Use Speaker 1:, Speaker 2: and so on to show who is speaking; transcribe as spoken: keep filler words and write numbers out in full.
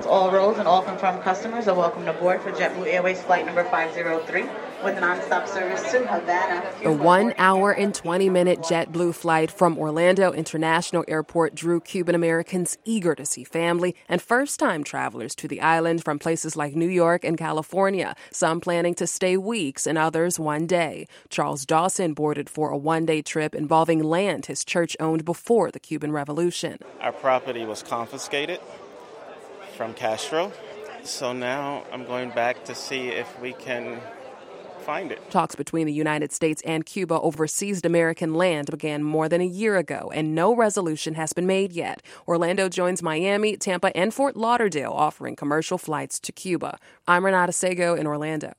Speaker 1: all roles and all confirmed customers are welcome aboard for JetBlue Airways flight number five zero three with nonstop service to Havana.
Speaker 2: The one hour and twenty minute JetBlue flight from Orlando International Airport drew Cuban Americans eager to see family and first-time travelers to the island from places like New York and California, some planning to stay weeks and others one day. Charles Dawson boarded for a one-day trip involving land his church owned before the Cuban Revolution.
Speaker 3: Our property was confiscated from Castro, so now I'm going back to see if we can find it.
Speaker 2: Talks between the United States and Cuba over seized American land began more than a year ago, and no resolution has been made yet. Orlando joins Miami, Tampa, and Fort Lauderdale offering commercial flights to Cuba. I'm Renata Sego in Orlando.